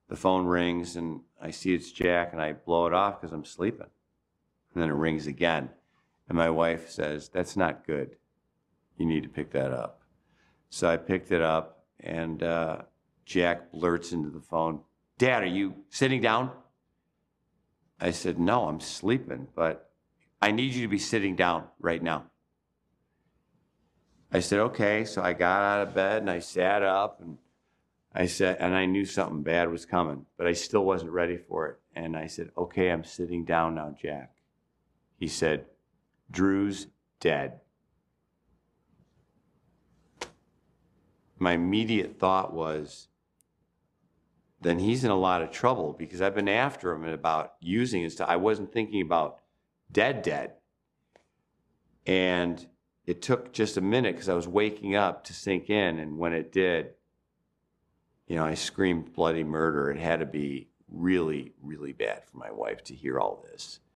The phone rings and I see it's Jack and I blow it off because I'm sleeping. And then it rings again. And my wife says, "That's not good. You need to pick that up." So I picked it up and Jack blurts into the phone, "Dad, are you sitting down?" I said, "No, I'm sleeping, but I need you to be sitting down right now." I said, "Okay." So I got out of bed and I sat up and I said, and I knew something bad was coming, but I still wasn't ready for it. And I said, "Okay, I'm sitting down now, Jack." He said, "Drew's dead." My immediate thought was, then he's in a lot of trouble because I've been after him about using his stuff. I wasn't thinking about dead. And it took just a minute because I was waking up to sink in. And when it did, I screamed bloody murder. It had to be really, really bad for my wife to hear all this.